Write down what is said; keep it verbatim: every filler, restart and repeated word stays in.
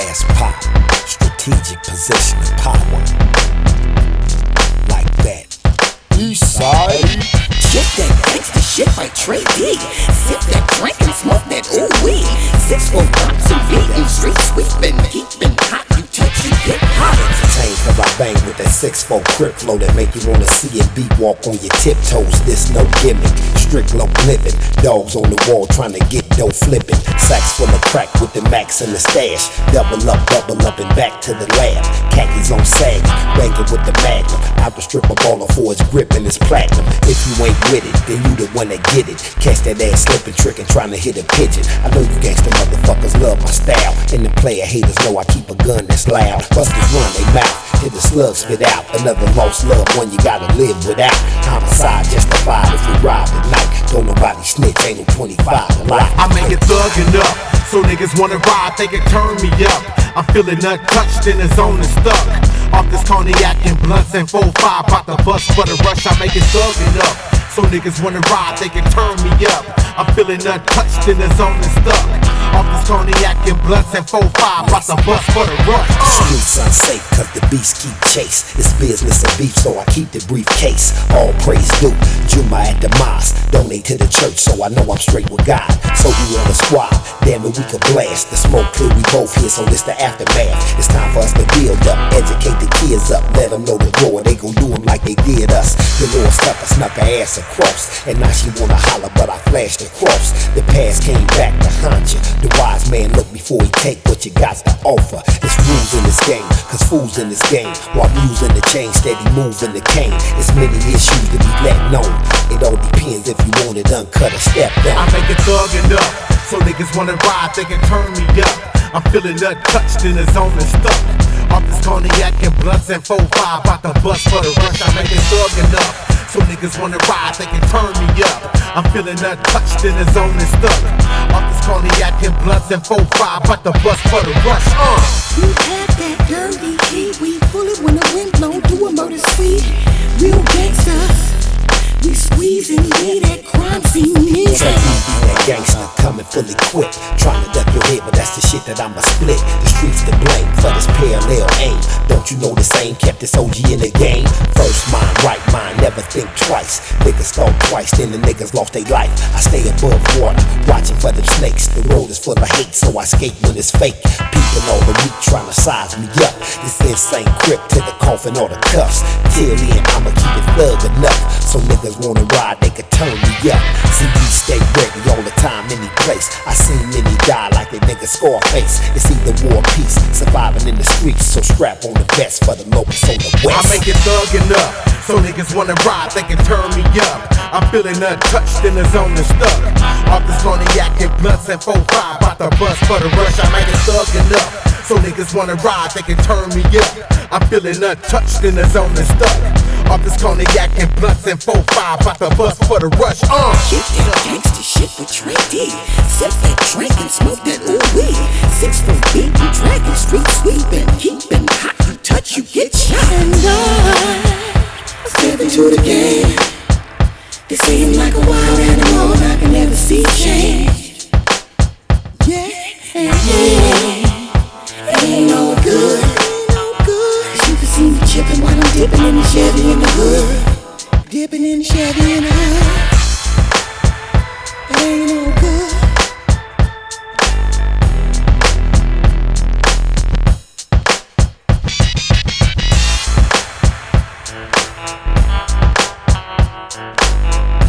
S Pop, strategic position of power. Like that. East side. Check that gangsta shit by Trey D. Sip that drink and smoke that ooh wee. Six four bumps and beating, street sweeping, keeping hot. You touch, you get hot. Entertained cause I bang with that six four crip flow that make you wanna see and beat walk on your tiptoes. This no gimmick, strict low living. Dogs on the wall trying to get dough flipping. Sacks full of crack with the max in the stash. Double up, double up and back to the lab. Khakis on sag, banging with the magnum. Out the stripper baller for his grip and his platinum. If you ain't with it, then you the one that get it. Catch that ass slipping, tricking, trying to hit a pigeon. I know you gangsta motherfuckers love my style, and the player haters know I keep a gun that's loud. Busters run they mouth, till the slugs spit out. Another lost love, one you gotta live without. Homicide justified if you ride at night. Don't nobody snitch, ain't no twenty-five to life. I make it thuggin' up, so niggas wanna ride, they can turn me up. I'm feeling untouched in the zone and stuck. Off this cognac and blunts and four five, pop the bus for the rush. I make it thuggin' up, so niggas wanna ride, they can turn me up. I'm feeling untouched in the zone and stuck. Off this cognac and blunts and four five, pop the bus for the rush. The streets unsafe cause the beasts keep chase. It's business and beef, so I keep the briefcase. All praise due, Juma at the mosque. Donate to the church, so I know I'm straight with God. So we on the squad, damn it, we could blast. The smoke clear, we both here, so this the aftermath. It's time for us to build up, educate the kids up. Let them know the roar, they gon' do them like they did us. The Lord Stepper snuck her ass across, and now she wanna holler, but I flashed across. The past came back to haunt you. The wise man look before he take what you got to offer. It's rules in this game, cause fools in this game. While using the chain, steady moving the cane. It's many issues to be let known. It all depends if you want it uncut or step down. I make it thuggin' up, so niggas wanna ride, they can turn me up. I'm feeling untouched in the zone and stuck. Off this cognac and blunts and four five, bout the bus for the rush. I make it thuggin' up, so niggas wanna ride, they can turn me up. I'm feeling untouched in the zone and stuck. Off this cognac and blunts and four five, bout the bus for the rush. Uh. We had that dirty heat, we pull it when the wind blow, do a murder sweet. Real gangsters, we squeezing, we that crime scene nigga. Take me be that gangster, coming fully equipped. Trying to duck your head, but that's the shit that I'ma split. The streets to blame for this parallel aim. Don't you know the same kept this O G in the game? First mind, right mind, never think twice. Niggas thought twice, then the niggas lost their life. I stay above water, watching for them snakes. The road is full of hate, so I skate when it's fake. People all the week trying to size me up. This insane grip to the coffin or the cuffs. Till then, I'ma keep it thug enough, so niggas wanna ride, they could turn me up. See, we stay ready all the time, any place. I seen many die like a nigga Scarface. It's either war or peace, surviving in the streets. So strap on the vest for the locusts on the west. I make it thuggin' up, so niggas wanna ride, they can turn me up. I'm feeling untouched in the zone and stuck. Off this cognac and blunts and four five, bout the bus for the rush. I make it thuggin' up, so niggas wanna ride, they can turn me up. I'm feeling untouched in the zone and stuck. Off this cognac and blunts and four five, bout the bus for the rush. Uh. Kick that gangsta shit with Trey D. Sip that drink and smoke that ooh wee. Six foot beat and dragging, street sweeping, keeping hot. You touch, you get shot. And I step into the game. They say I'm like a wild animal, and I can never see change. Yeah, yeah. It ain't no good. You can see me chipping while I'm dipping in the Chevy in the hood. Dipping in the Chevy in the hood. It ain't no good. Thank you.